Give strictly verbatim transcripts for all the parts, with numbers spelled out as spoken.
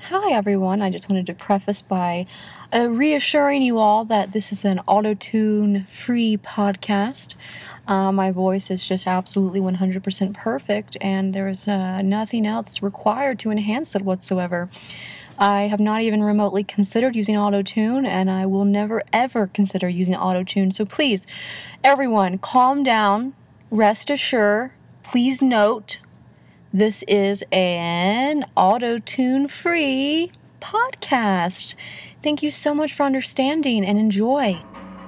Hi everyone, I just wanted to preface by uh, reassuring you all that this is an auto-tune free podcast. Uh, my voice is just absolutely one hundred percent perfect and there is uh, nothing else required to enhance it whatsoever. I have not even remotely considered using auto-tune and I will never ever consider using auto-tune. So please, everyone, calm down, rest assured, please note, this is an auto-tune free podcast. Thank you so much for understanding and enjoy.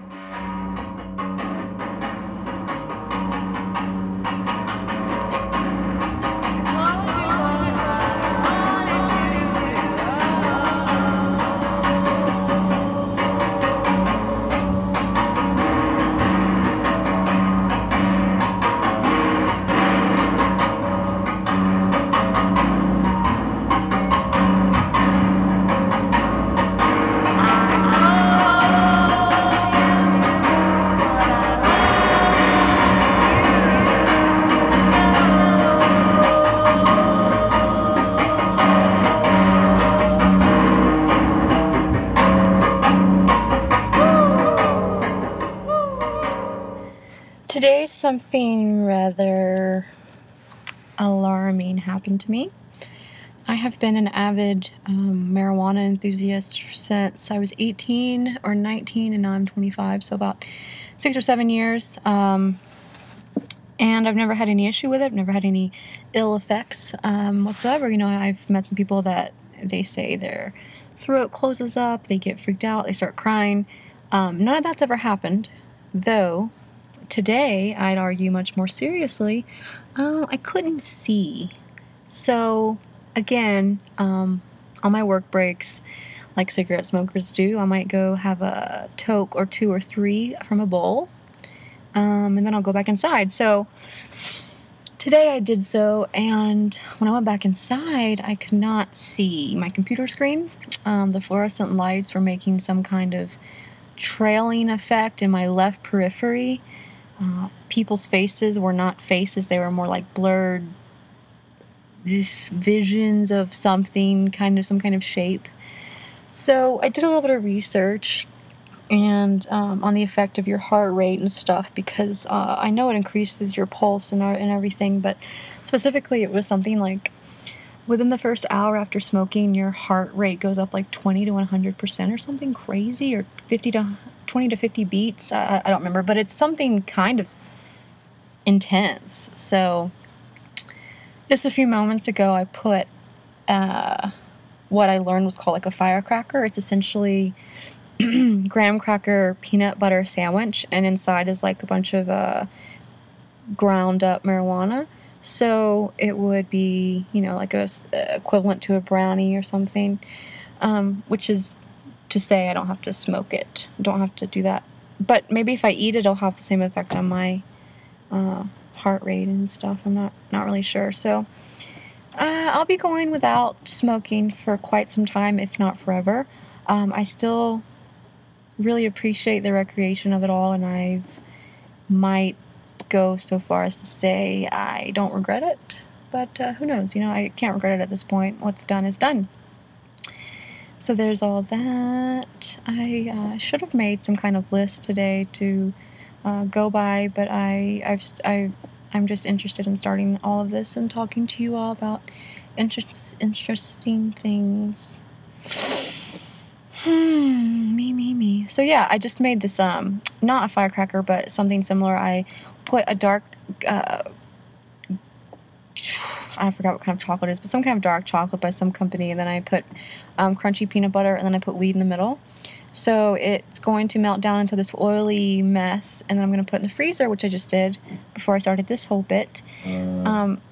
Today, something rather alarming happened to me. I have been an avid um, marijuana enthusiast since I was eighteen or nineteen, and now I'm twenty-five, so about six or seven years. Um, and I've never had any issue with it. I've never had any ill effects um, whatsoever. You know, I've met some people that they say their throat closes up, they get freaked out, they start crying. Um, none of that's ever happened, though. Today, I'd argue much more seriously, uh, I couldn't see. So, again, um, on my work breaks, like cigarette smokers do, I might go have a toke or two or three from a bowl, um, and then I'll go back inside. So, today I did so, and when I went back inside, I could not see my computer screen. Um, the fluorescent lights were making some kind of trailing effect in my left periphery. Uh, people's faces were not faces, they were more like blurred visions of something, kind of some kind of shape. So I did a little bit of research and um, on the effect of your heart rate and stuff, because uh, I know it increases your pulse and, and everything, but specifically it was something like within the first hour after smoking, your heart rate goes up like twenty to one hundred percent or something crazy, or fifty to twenty to fifty beats. I, I don't remember, but it's something kind of intense. So just a few moments ago, I put uh, what I learned was called like a firecracker. It's essentially graham cracker peanut butter sandwich, and inside is like a bunch of uh, ground up marijuana. So it would be, you know, like a uh, equivalent to a brownie or something, um, which is to say I don't have to smoke it. Don't have to do that. But maybe if I eat it, it'll have the same effect on my uh, heart rate and stuff. I'm not, not really sure. So uh, I'll be going without smoking for quite some time, if not forever. Um, I still really appreciate the recreation of it all, and I might go so far as to say I don't regret it, but uh, who knows, you know, I can't regret it at this point. What's done is done. So there's all that. I uh, should have made some kind of list today to uh, go by, but I, I've, I've, I'm just interested in starting all of this and talking to you all about interest, interesting things. Hmm, me, me, me. So yeah, I just made this, um, not a firecracker, but something similar. I put a dark, uh, I forgot what kind of chocolate it is, but some kind of dark chocolate by some company, and then I put um, crunchy peanut butter, and then I put weed in the middle. So it's going to melt down into this oily mess, and then I'm going to put it in the freezer, which I just did before I started this whole bit. Um...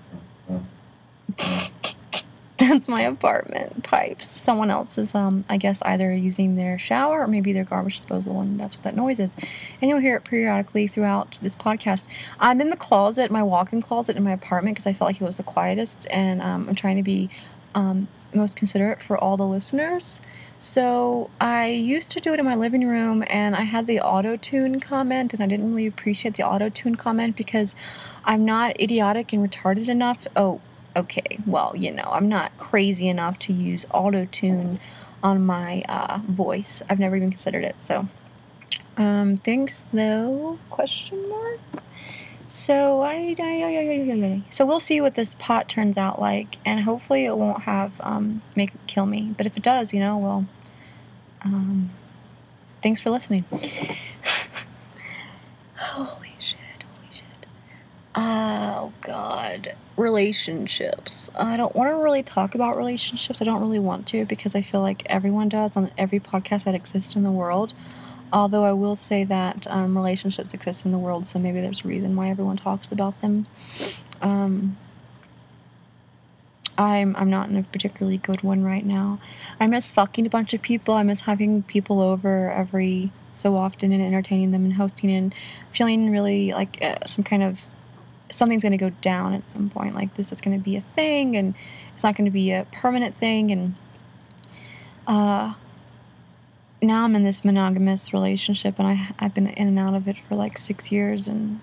That's my apartment pipes. Someone else is, um, I guess, either using their shower or maybe their garbage disposal, and that's what that noise is. And you'll hear it periodically throughout this podcast. I'm in the closet, my walk-in closet in my apartment, because I felt like it was the quietest, and um, I'm trying to be um, most considerate for all the listeners. So I used to do it in my living room, and I had the auto-tune comment, and I didn't really appreciate the auto-tune comment because I'm not idiotic and retarded enough. Oh, okay, well, you know, I'm not crazy enough to use auto-tune on my uh, voice. I've never even considered it, so. Um, thanks, though, question mark? So, I, I, I, I, I, I, so we'll see what this pot turns out like, and hopefully it won't have, um, make it kill me. But if it does, you know, well, um, thanks for listening. Holy shit, holy shit. Oh, God. Relationships. I don't want to really talk about relationships. I don't really want to because I feel like everyone does on every podcast that exists in the world. Although I will say that um, relationships exist in the world, so maybe there's a reason why everyone talks about them. Um, I'm I'm not in a particularly good one right now. I miss fucking a bunch of people. I miss having people over every so often and entertaining them and hosting and feeling really like uh, some kind of something's going to go down at some point. Like this is going to be a thing, and it's not going to be a permanent thing. And uh. now I'm in this monogamous relationship, and I, I've been in and out of it for like six years, and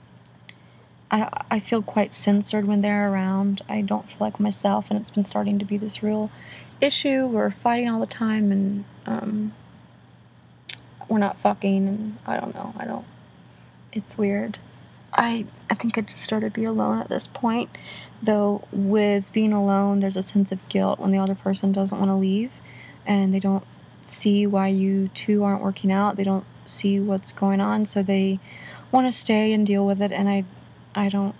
I, I feel quite censored when they're around. I don't feel like myself, and it's been starting to be this real issue. We're fighting all the time, and um, we're not fucking, and I don't know. I don't. It's weird. I I think I'd just rather be alone at this point, though with being alone, there's a sense of guilt when the other person doesn't want to leave, and they don't see why you two aren't working out. They don't see what's going on, so they want to stay and deal with it. And I, I don't,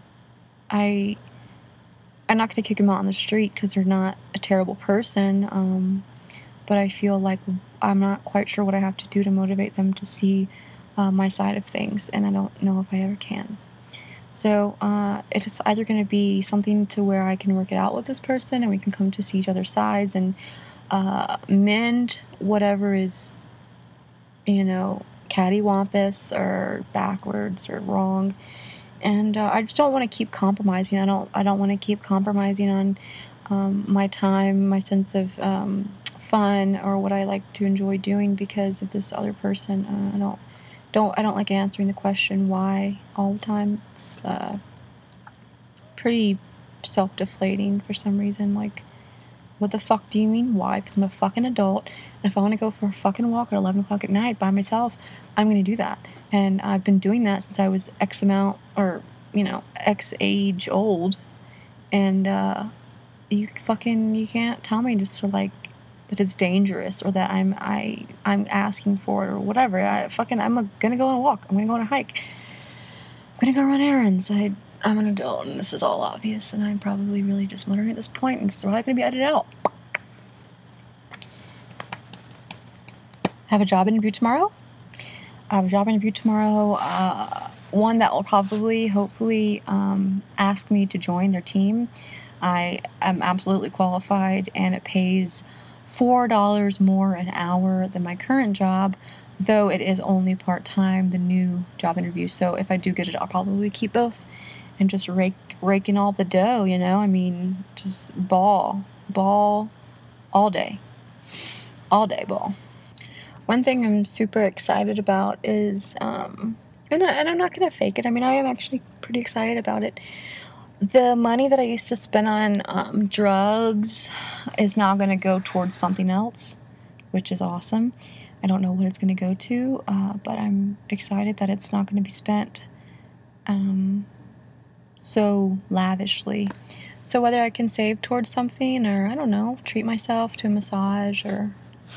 I, I'm not going to kick them out on the street because they're not a terrible person. Um, but I feel like I'm not quite sure what I have to do to motivate them to see uh, my side of things, and I don't know if I ever can. So uh, it's either going to be something to where I can work it out with this person, and we can come to see each other's sides and Uh, mend whatever is, you know, cattywampus or backwards or wrong, and uh, I just don't want to keep compromising. I don't. I don't want to keep compromising on um, my time, my sense of um, fun, or what I like to enjoy doing because of this other person. Uh, I don't. Don't. I don't like answering the question why all the time. It's uh, pretty self-deflating for some reason. Like. What the fuck do you mean? Why? Because I'm a fucking adult, and if I want to go for a fucking walk at eleven o'clock at night by myself, I'm going to do that. And I've been doing that since I was X amount, or, you know, X age old. And, uh, you fucking, you can't tell me just to, like, that it's dangerous, or that I'm, I, I'm asking for it, or whatever. I fucking, I'm a, gonna go on a walk. I'm gonna go on a hike. I'm gonna go run errands. I, I'm an adult, and this is all obvious, and I'm probably really just muttering at this point, and it's probably going to be edited out. I have a job interview tomorrow. I have a job interview tomorrow, uh, one that will probably, hopefully, um, ask me to join their team. I am absolutely qualified, and it pays four dollars more an hour than my current job, though it is only part-time, the new job interview. So if I do get it, I'll probably keep both. And just rake raking all the dough, you know? I mean, just ball. Ball all day. All day ball. One thing I'm super excited about is, um, and, I, and I'm not going to fake it. I mean, I am actually pretty excited about it. The money that I used to spend on um, drugs is now going to go towards something else, which is awesome. I don't know what it's going to go to, uh, but I'm excited that it's not going to be spent um, so lavishly. So whether I can save towards something, or, I don't know, treat myself to a massage or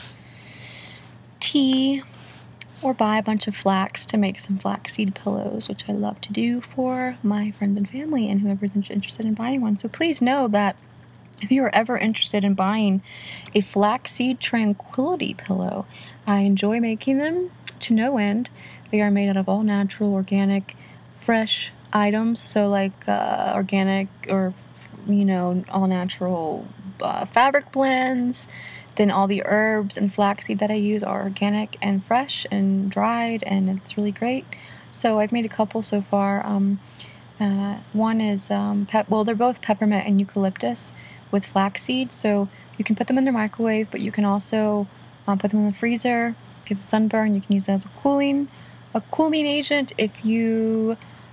tea, or buy a bunch of flax to make some flaxseed pillows, which I love to do for my friends and family and whoever's interested in buying one. So please know that if you are ever interested in buying a flaxseed tranquility pillow, I enjoy making them to no end. They are made out of all natural, organic, fresh items. So like uh, organic or, you know, all natural uh, fabric blends. Then all the herbs and flaxseed that I use are organic and fresh and dried, and it's really great. So I've made a couple so far. Um, uh, one is, um, pep- well, they're both peppermint and eucalyptus with flaxseed. So you can put them in the microwave, but you can also um, put them in the freezer. If you have a sunburn, you can use it as a cooling, a cooling agent. If you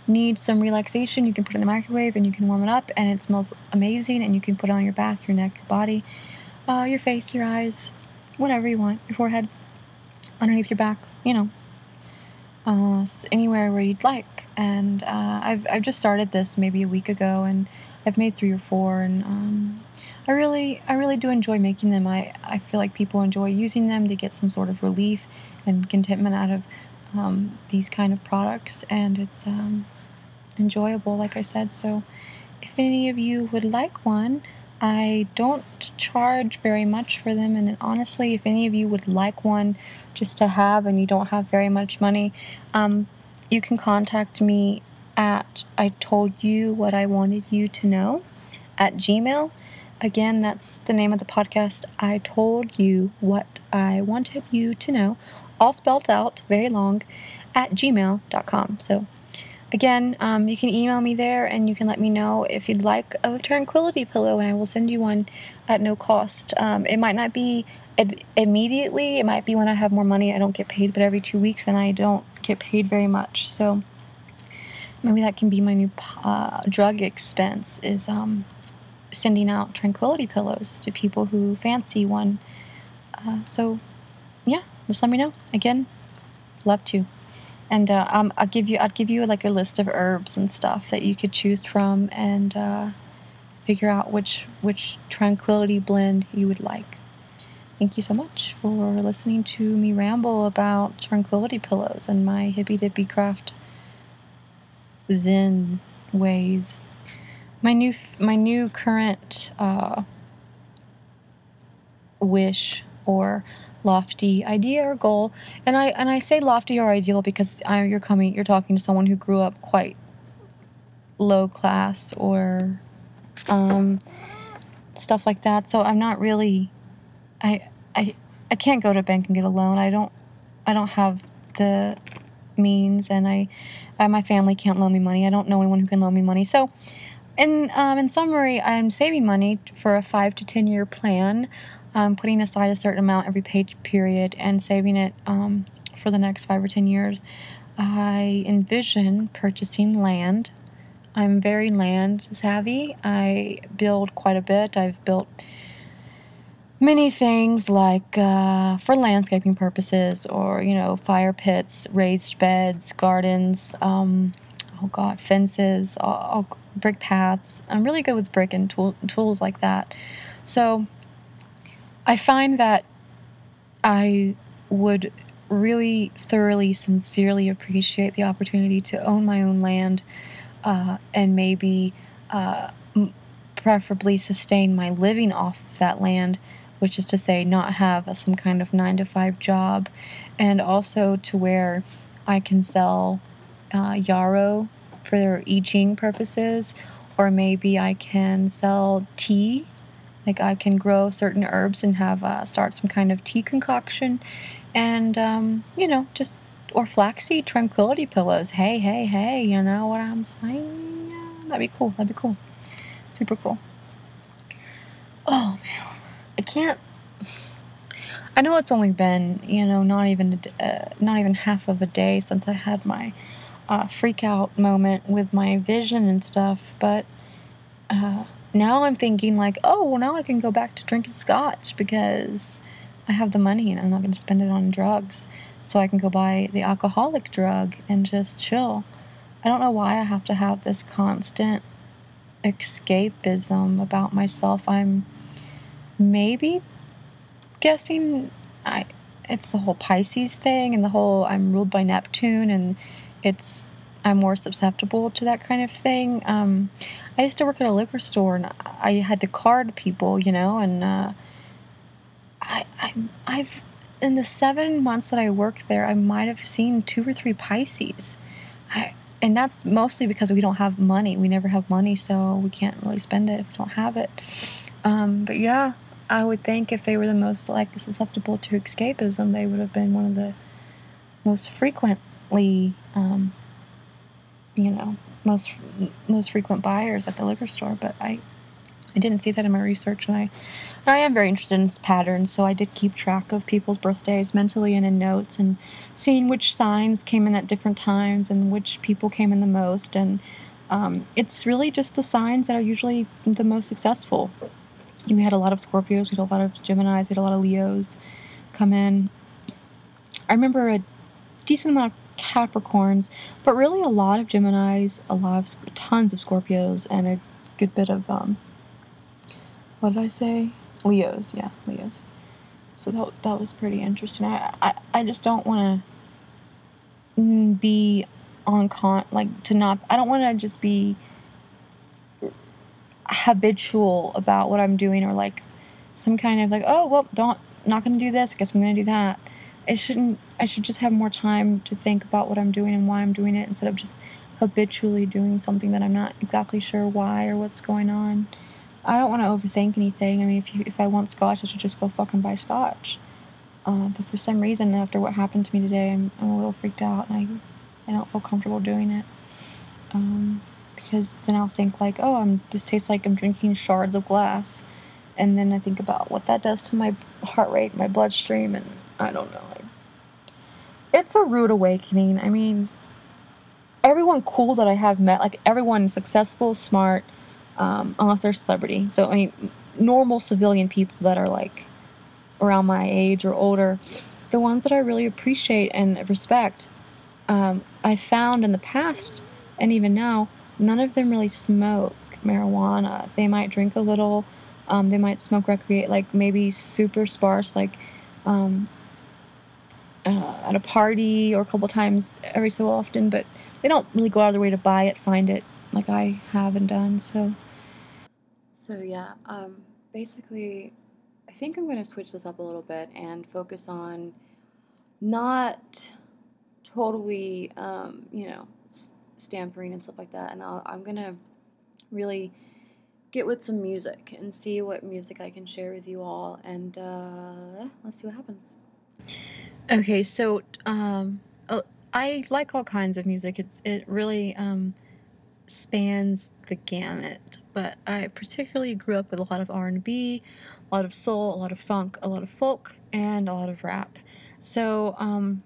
need some relaxation, you can put it in the microwave and you can warm it up, and it smells amazing, and you can put it on your back, your neck, your body, uh, your face, your eyes, whatever you want, your forehead, underneath your back, you know, uh, anywhere where you'd like. And uh, I've I've just started this maybe a week ago, and I've made three or four, and um, I really I really do enjoy making them. I, I feel like people enjoy using them. They get some sort of relief and contentment out of um, these kind of products, and it's um, enjoyable, like I said. So if any of you would like one, I don't charge very much for them, and honestly, if any of you would like one just to have and you don't have very much money, um, you can contact me at I told you what I wanted you to know at Gmail. Again, that's the name of the podcast. I told you what I wanted you to know, all spelled out, very long, at gmail dot com. So again, um, you can email me there, and you can let me know if you'd like a tranquility pillow, and I will send you one at no cost. Um, it might not be ad- immediately. It might be when I have more money. I don't get paid, but every two weeks, and I don't get paid very much. So maybe that can be my new uh, drug expense, is um, sending out tranquility pillows to people who fancy one. Uh, so yeah, just let me know. Again, love to. And uh, um, I'll give you, I'll give you like a list of herbs and stuff that you could choose from, and uh, figure out which which tranquility blend you would like. Thank you so much for listening to me ramble about tranquility pillows and my hippy dippy craft Zen ways. My new my new current uh, wish or lofty idea or goal, and I and I say lofty or ideal because I, you're coming you're talking to someone who grew up quite low class or um, stuff like that. So I'm not really I I I can't go to a bank and get a loan. I don't I don't have the means, and I, I my family can't loan me money. I don't know anyone who can loan me money. So in um, in summary, I'm saving money for a five to ten year plan. Um, putting aside a certain amount every pay period and saving it um, for the next five or ten years. I envision purchasing land. I'm very land savvy. I build quite a bit. I've built many things like uh, for landscaping purposes, or, you know, fire pits, raised beds, gardens, um, oh God, fences, all, all brick paths. I'm really good with brick and tool, tools like that. So I find that I would really thoroughly, sincerely appreciate the opportunity to own my own land, uh, and maybe uh, m- preferably sustain my living off of that land, which is to say not have a, some kind of nine to five job, and also to where I can sell uh, yarrow for I Ching purposes, or maybe I can sell tea. Like I can grow certain herbs and have uh, start some kind of tea concoction, and um, you know, just or flaxseed tranquility pillows. Hey, hey, hey! You know what I'm saying? Yeah, that'd be cool. That'd be cool. Super cool. Oh man, I can't. I know it's only been, you know, not even uh, not even half of a day since I had my uh, freak out moment with my vision and stuff, but. Uh, Now I'm thinking like, oh, well, now I can go back to drinking scotch because I have the money and I'm not going to spend it on drugs. So I can go buy the alcoholic drug and just chill. I don't know why I have to have this constant escapism about myself. I'm maybe guessing I it's the whole Pisces thing and the whole I'm ruled by Neptune, and it's I'm more susceptible to that kind of thing. Um, I used to work at a liquor store, and I had to card people, you know, and uh, I, I, I've in the seven months that I worked there, I might have seen two or three Pisces. I, and that's mostly because we don't have money. We never have money, so we can't really spend it if we don't have it. Um, but yeah, I would think if they were the most like susceptible to escapism, they would have been one of the most frequently. Um, you know, most most frequent buyers at the liquor store. But I I didn't see that in my research, and I, I am very interested in patterns, so I did keep track of people's birthdays mentally and in notes, and seeing which signs came in at different times and which people came in the most, and um, it's really just the signs that are usually the most successful. We had a lot of Scorpios, we had a lot of Geminis, we had a lot of Leos come in. I remember a decent amount of Capricorns, but really a lot of Geminis, a lot of tons of Scorpios, and a good bit of um what did I say? Leos, yeah, Leos. So that that was pretty interesting. I I, I just don't want to be on con like to not. I don't want to just be habitual about what I'm doing, or like some kind of like, oh well, don't not gonna do this. Guess I'm gonna do that. It shouldn't. I should just have more time to think about what I'm doing and why I'm doing it, instead of just habitually doing something that I'm not exactly sure why or what's going on. I don't want to overthink anything. I mean, if you, if I want scotch, I should just go fucking buy scotch. Uh, but for some reason, after what happened to me today, I'm, I'm a little freaked out, and I, I don't feel comfortable doing it. Um, because then I'll think like, oh, I'm, this tastes like I'm drinking shards of glass. And then I think about what that does to my heart rate, my bloodstream, and I don't know. It's a rude awakening. I mean, everyone cool that I have met, like everyone successful, smart, um, unless they're a celebrity. So, I mean, normal civilian people that are like around my age or older, the ones that I really appreciate and respect, um, I found in the past, and even now, none of them really smoke marijuana. They might drink a little, um, they might smoke recreate, like maybe super sparse, like um, uh, at a party or a couple times every so often, but they don't really go out of their way to buy it, find it, like I have and done. So, so yeah, um, basically, I think I'm going to switch this up a little bit and focus on not totally, um, you know, s- stampering and stuff like that. And I'll, I'm going to really get with some music and see what music I can share with you all. And uh, let's see what happens. Okay, so um, uh, I like all kinds of music. It's it really um, spans the gamut. But I particularly grew up with a lot of R and B, a lot of soul, a lot of funk, a lot of folk, and a lot of rap. So um,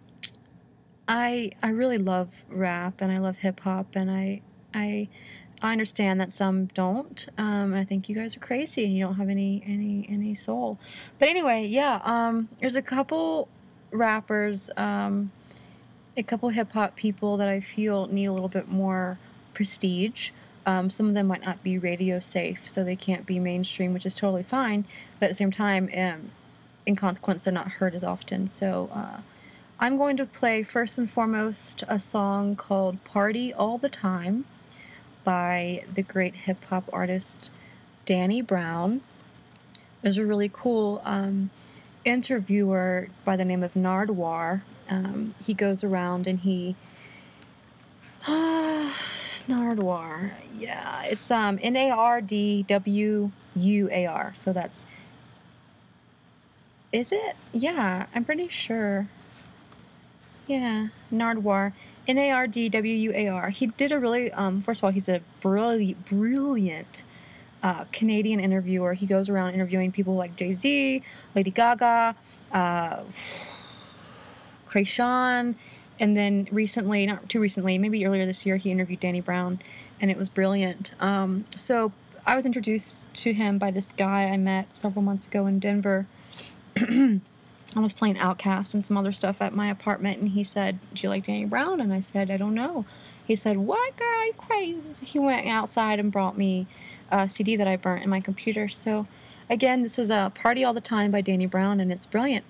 I I really love rap, and I love hip hop, and I I I understand that some don't. Um, I think you guys are crazy and you don't have any any any soul. But anyway, yeah. Um, there's a couple rappers, um, a couple hip hop people that I feel need a little bit more prestige. Um, some of them might not be radio safe, so they can't be mainstream, which is totally fine. But at the same time, um, in consequence, they're not heard as often. So uh, I'm going to play first and foremost a song called "Party All the Time" by the great hip hop artist Danny Brown. There's a really cool um, interviewer by the name of Nardwuar. Um, he goes around and he uh, Nardwuar, yeah, it's um N A R D W U A R. So that's, is it? Yeah, I'm pretty sure. Yeah, Nardwuar, N A R D W U A R. He did a really um. First of all, he's a brilliant, brilliant uh, Canadian interviewer. He goes around interviewing people like Jay-Z, Lady Gaga, uh, Kreayshawn, and then recently, not too recently, maybe earlier this year, he interviewed Danny Brown, and it was brilliant. Um, so I was introduced to him by this guy I met several months ago in Denver. I was playing Outkast and some other stuff at my apartment, and he said, "Do you like Danny Brown?" And I said, "I don't know." He said, "What, girl, you crazy?" So he went outside and brought me a C D that I burnt in my computer. So again, this is a Party All the Time by Danny Brown, and it's brilliant.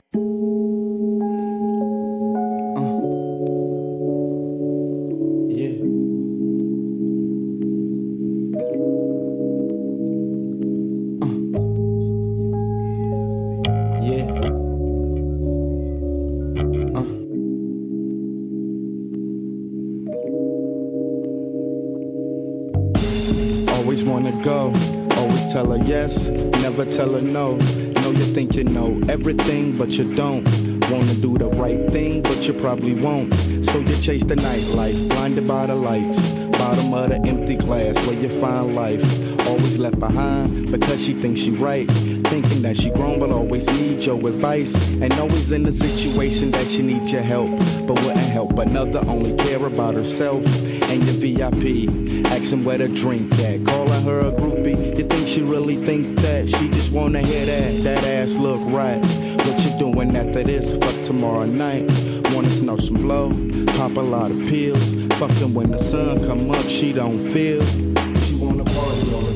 Always wanna go, always tell her yes, never tell her no. Know you think you know everything, but you don't. Wanna do the right thing, but you probably won't. So you chase the nightlife, blinded by the lights. Bottom of the empty glass where you find life. always left behind because she thinks she right. Thinking that she grown but always needs your advice. And always in a situation that she needs your help, but wouldn't help another, only care about herself. And your V I P, asking where to drink at, calling her a groupie. You think she really think that? She just wanna hear that, that ass look right. What you doing after this? Fuck tomorrow night. Wanna snort some blow, pop a lot of pills. Fucking when the sun come up, she don't feel. She wanna party all the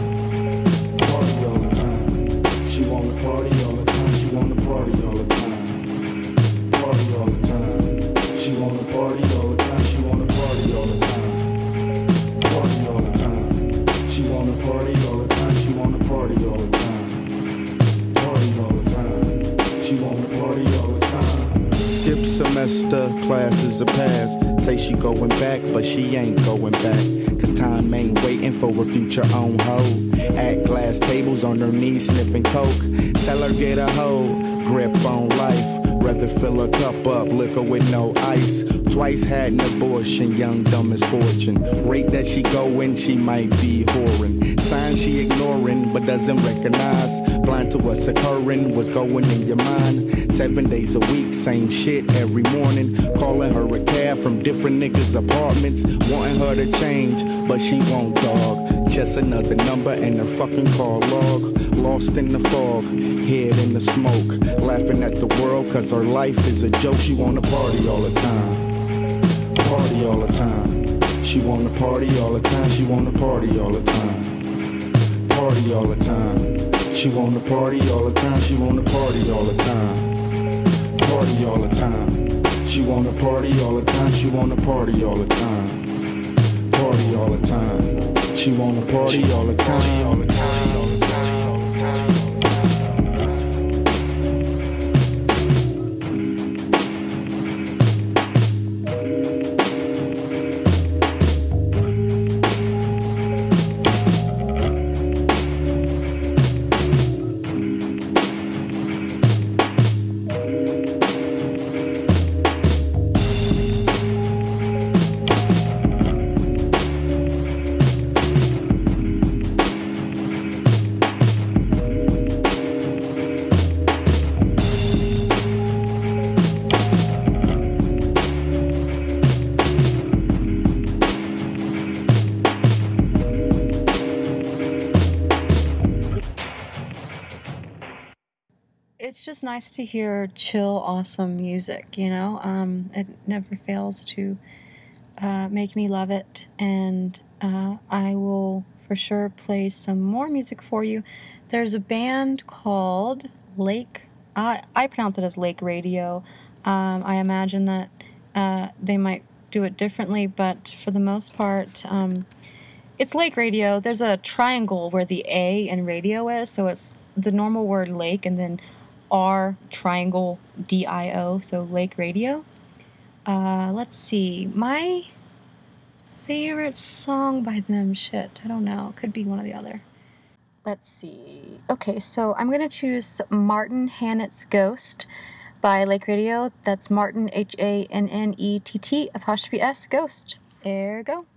time, party all the time. She wanna party all the time, she wanna party all the time, party all the time. She wanna party all the time, she wanna party all the time, party all the time. She wanna party all the time, she wanna party all the time, party all the time. She wanna party all the time. Skip semester, classes are past. Say she going back, but she ain't going back. Cause time ain't waiting for a future on hold. At glass tables on her knees sniffing coke. Tell her get a hold, grip on life. Rather fill a cup up, liquor with no ice. Twice had an abortion, young, dumb misfortune. Rate that she going, she might be whoring. Signs she ignoring, but doesn't recognize. Blind to what's occurring, what's going in your mind. Seven days a week, same shit every morning. Calling her a cab from different niggas' apartments. Wanting her to change, but she won't, dog. Just another number in her fucking call log. Lost in the fog, head in the smoke. Laughing at the world, cause her life is a joke. She wanna party all the time, party all the time. She wanna party all the time, she wanna party all the time, party all the time. She wanna party all the time, she wanna party all the time, party all the time. She wanna party all the time, she wanna party all the time, party all the time. She wanna party all the time, all the time, all the time, all the time. It's just nice to hear chill, awesome music, you know? Um, it never fails to uh, make me love it, and uh, I will for sure play some more music for you. There's a band called Lake, I, I pronounce it as Lake Radio. Um, I imagine that uh, they might do it differently, but for the most part, um, it's Lake Radio. There's a triangle where the A in radio is, so it's the normal word lake and then R triangle D I O, so Lake Radio. Uh, let's see. My favorite song by them, shit, I don't know. Could be one or the other. Let's see. Okay, so I'm going to choose Martin Hannett's Ghost by Lake Radio. That's Martin, H A N N E T T apostrophe S, Ghost. There we go.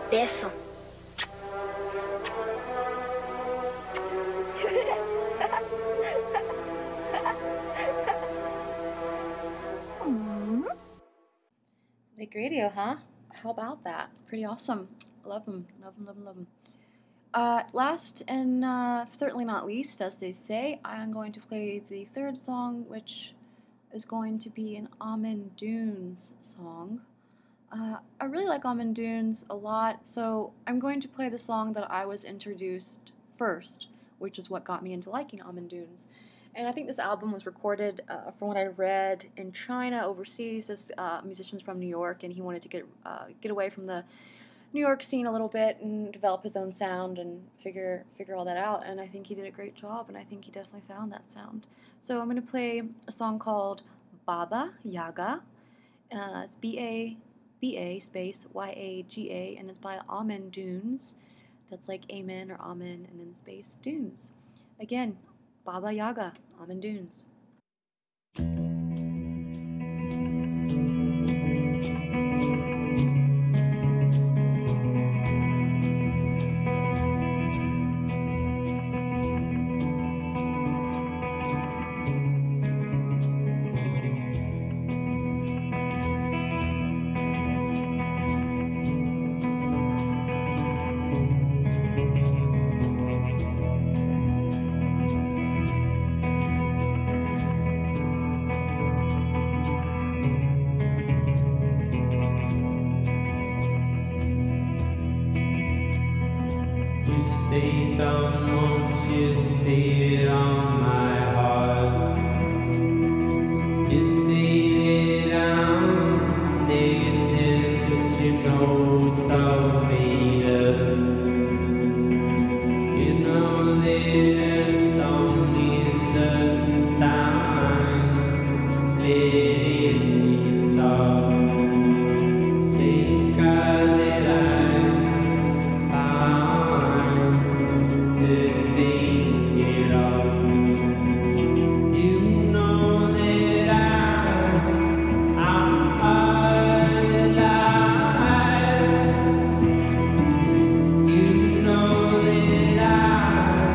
Beso. Lake Radio, huh? How about that? Pretty awesome. Love them. Love them, love them, love them. Uh, last and uh, certainly not least, as they say, I'm going to play the third song, which is going to be an Almond Dunes song. Uh, I really like Almond Dunes a lot, so I'm going to play the song that I was introduced first, which is what got me into liking Almond Dunes. And I think this album was recorded, uh, from what I read, in China, overseas. This uh, musician's from New York, and he wanted to get uh, get away from the New York scene a little bit and develop his own sound and figure figure all that out. And I think he did a great job, and I think he definitely found that sound. So I'm going to play a song called Baba Yaga. Uh, it's B A B A space Y A G A, and it's by Almond Dunes. That's like Amen or Amen, and then space Dunes. Again, Baba Yaga, Almond Dunes. Stay down, won't you see it on my heart? You see it I'm negative, but you know so made up. You know that a song is a sign, let it be so. Take God that I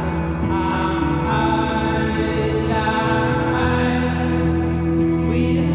We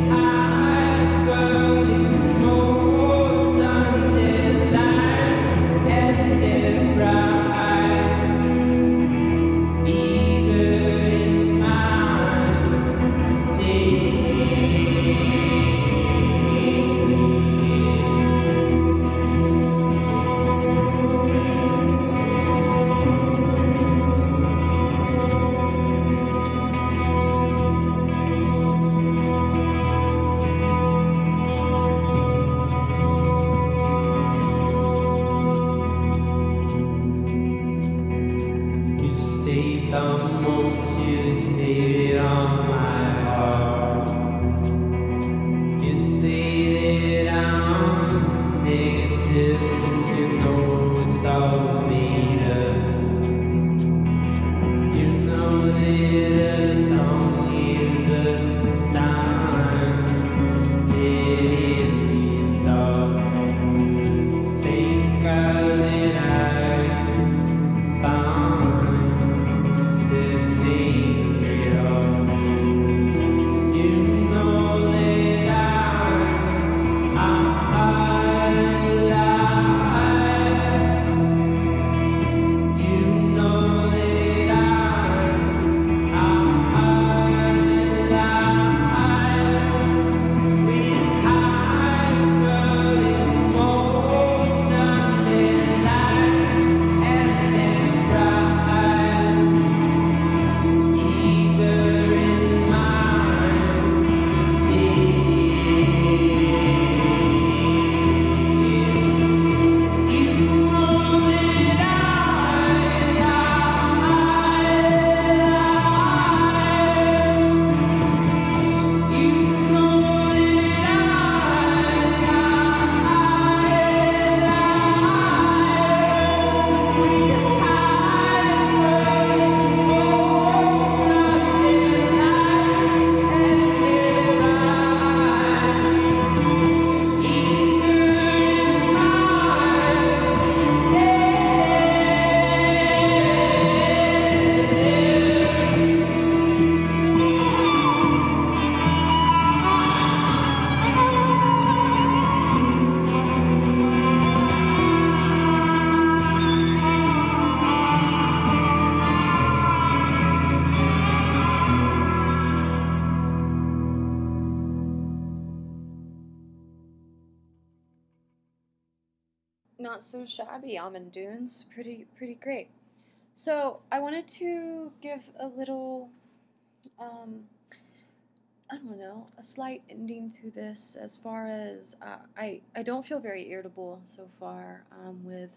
not so shabby almond dunes. Pretty, pretty great. So I wanted to give a little, um, I don't know, a slight ending to this as far as uh, I, I don't feel very irritable so far um, with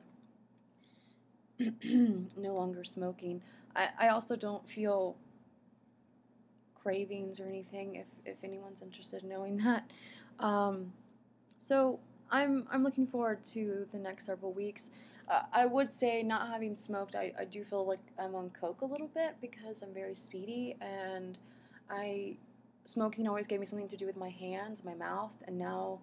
no longer smoking. I, I also don't feel cravings or anything, if, if anyone's interested in knowing that. Um, so I'm I'm looking forward to the next several weeks. Uh, I would say, not having smoked, I, I do feel like I'm on coke a little bit because I'm very speedy, and I smoking always gave me something to do with my hands, my mouth, and now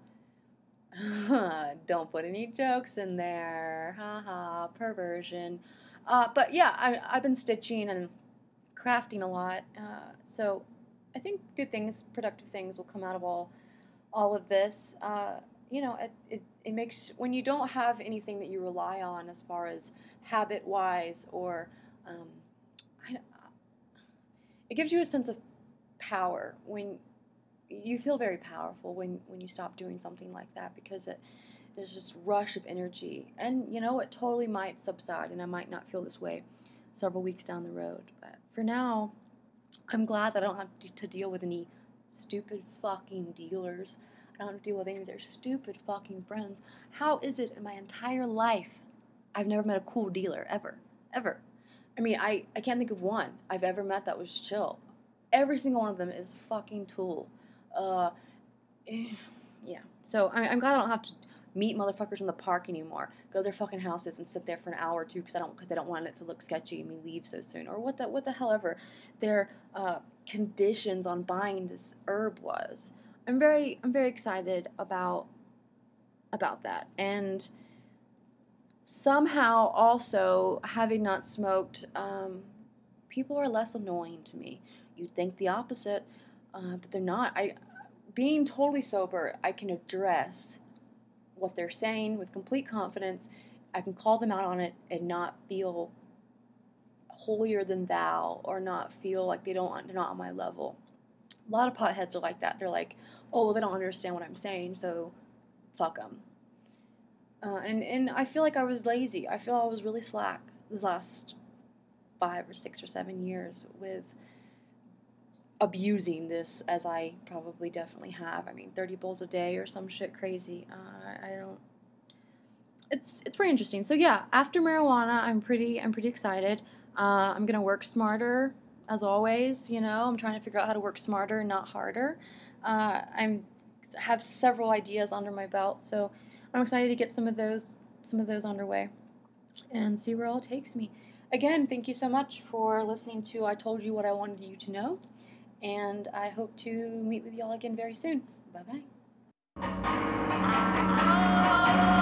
don't put any jokes in there, haha, perversion. Uh, but yeah, I, I've been stitching and crafting a lot, uh, so I think good things, productive things will come out of all all of this. Uh, you know, it, it, it makes, when you don't have anything that you rely on as far as habit-wise, or um, I, it gives you a sense of power. When you feel very powerful when, when you stop doing something like that, because it, there's this rush of energy, and you know, it totally might subside, and I might not feel this way several weeks down the road, but for now, I'm glad that I don't have to, to deal with any stupid fucking dealers. I don't have to deal with any of their stupid fucking friends. How is it in my entire life I've never met a cool dealer, ever, ever? I mean, I, I can't think of one I've ever met that was chill. Every single one of them is fucking tool. Uh, eh, yeah. So I, I'm glad I don't have to meet motherfuckers in the park anymore. Go to their fucking houses and sit there for an hour or two because I don't because they don't want it to look sketchy and me leave so soon, or what the what the hell ever their uh, conditions on buying this herb was. I'm very I'm very excited about about that, and somehow also, having not smoked, um, people are less annoying to me. You'd think the opposite, uh, but they're not. I being totally sober, I can address what they're saying with complete confidence. I can call them out on it and not feel holier than thou, or not feel like they don't they're not on my level. A lot of potheads are like that. They're like, oh, well, they don't understand what I'm saying, so fuck them. Uh, and and I feel like I was lazy. I feel I was really slack these last five or six or seven years with abusing this, as I probably definitely have. I mean, thirty bowls a day or some shit crazy. Uh, I don't. It's it's pretty interesting. So yeah, after marijuana, I'm pretty I'm pretty excited. Uh, I'm gonna work smarter, as always. You know, I'm trying to figure out how to work smarter and not harder. Uh, I'm have several ideas under my belt, so I'm excited to get some of those some of those underway and see where it all takes me. Again, thank you so much for listening to I Told You What I Wanted You to Know, and I hope to meet with y'all again very soon. Bye-bye.